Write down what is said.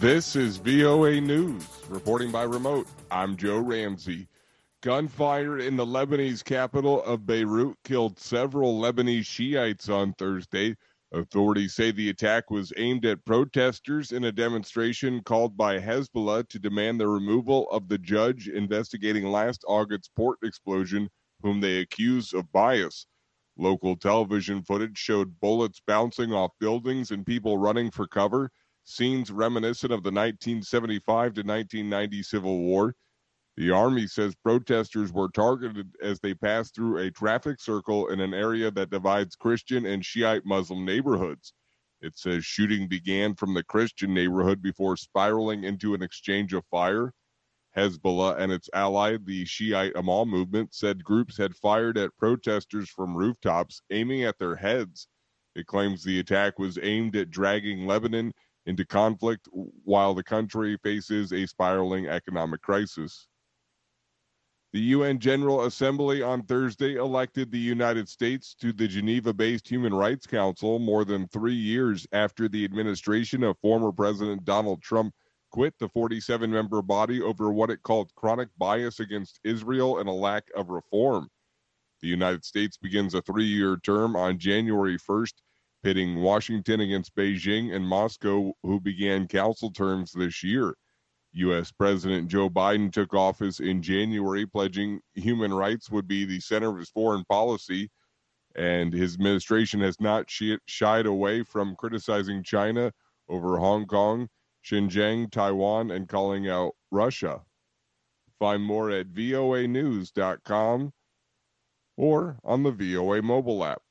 This is VOA News. Reporting by remote, I'm Joe Ramsey. Gunfire in the Lebanese capital of Beirut killed several Lebanese Shiites on Thursday. Authorities say the attack was aimed at protesters in a demonstration called by Hezbollah to demand the removal of the judge investigating last August's port explosion, whom they accuse of bias. Local television footage showed bullets bouncing off buildings and people running for cover, scenes reminiscent of the 1975 to 1990 Civil War. The Army says protesters were targeted as they passed through a traffic circle in an area that divides Christian and Shiite Muslim neighborhoods. It says shooting began from the Christian neighborhood before spiraling into an exchange of fire. Hezbollah and its ally, the Shiite Amal movement, said groups had fired at protesters from rooftops, aiming at their heads. It claims the attack was aimed at dragging Lebanon into conflict while the country faces a spiraling economic crisis. The UN General Assembly on Thursday elected the United States to the Geneva-based Human Rights Council more than 3 years after the administration of former President Donald Trump quit the 47-member body over what it called chronic bias against Israel and a lack of reform. The United States begins a 3-year term on January 1st, pitting Washington against Beijing and Moscow, who began council terms this year. U.S. President Joe Biden took office in January, pledging human rights would be the center of his foreign policy, and his administration has not shied away from criticizing China over Hong Kong, Xinjiang, Taiwan, and calling out Russia. Find more at voanews.com or on the VOA mobile app.